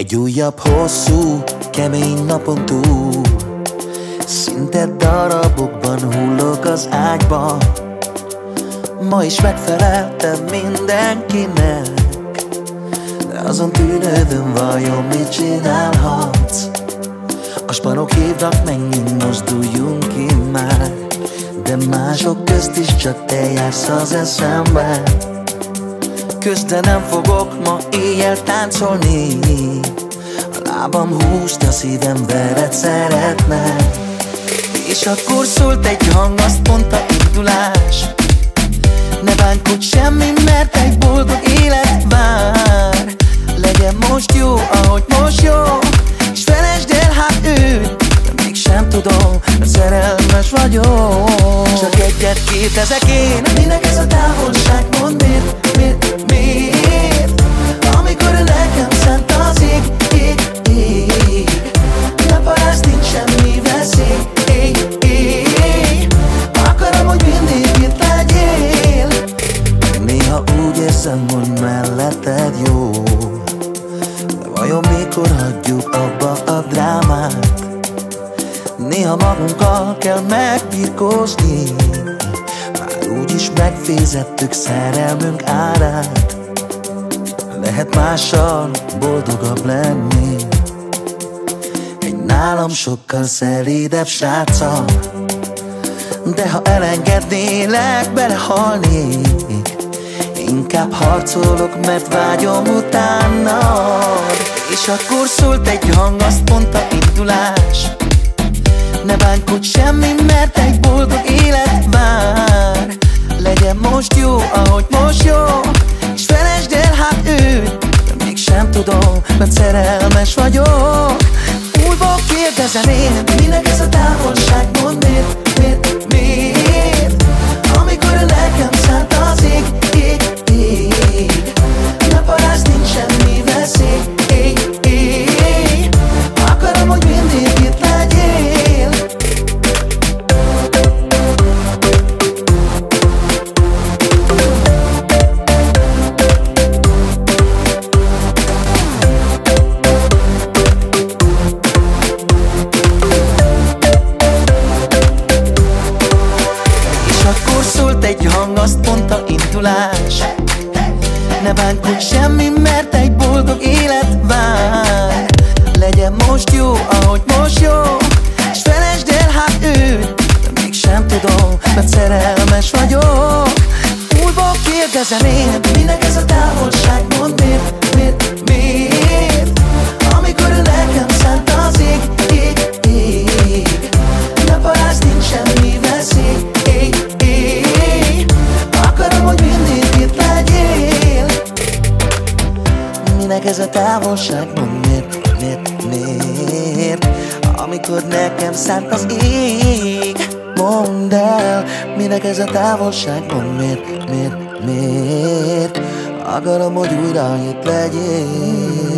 Egy újabb hosszú, kemény napon túl, szinte darabokban hullok az ágyba. Ma is megfeleltem mindenkinek, de azon tűnődöm, vajon mit csinálhatsz? A spanok hívnak, menjünk, mozduljunk ki már, de mások közt is csak te jársz az eszembe. Közte nem fogok ma éjjel táncolni, a lábam húzta, a szívem veled szeretne. És akkor szólt egy hang, azt mondta indulás: ne bánkodj semmi, mert egy boldog élet vár. Legyen most jó, ahogy most jó, és felejtsd el hát őt, de mégsem tudom, mert szerelmes vagyok. Csak egyet kérdezek én, minek ez a távolság, mondd miért, miért? Amikor nekem szent az ég, ne parázd, nincs semmi veszély. Akarom, hogy mindig itt legyél. Néha úgy érzem, hogy melletted jó, de vajon mikor hagyjuk abba a drámát? Néha magunkkal kell megbirkózni, már úgyis megfizettük szerelmünk árát. Lehet mással boldogabb lenni, egy nálam sokkal szelídebb sráccal. De ha elengednélek, belehalnék, inkább harcolok, mert vágyom utánad. És akkor szólt egy hang, azt mondta indulás: ne bánkodj semmi, mert egy boldog élet vár. Legyen most jó, ahogy most jó, és felejtsd el hát őt, de mégsem tudom, mert szerelmes vagyok. Újból kérdezem én, minek ez a távolság, mondd miért? Amikor nekem szánt az ég, ne parázd, nincs semmi veszély. Akarom, hogy mindig itt legyél. Egy hang, azt mondta indulás: ne bánkodj semmi, mert egy boldog élet vár. Legyen most jó, ahogy most jó, és felejtsd el hát őt, de mégsem tudom, mert szerelmes vagyok. Újból kérdezem én, minek ez a távolság, mondd miért? Amikor nekem szánt az ég, ne parázd, nincs semmi veszély. Akarom, hogy mindig itt legyél. Minek ez a távolság, mondd miért? Amikor nekem szánt az ég, mondd el, minek ez a távolság, mondd miért? Akarom, hogy újra itt legyél.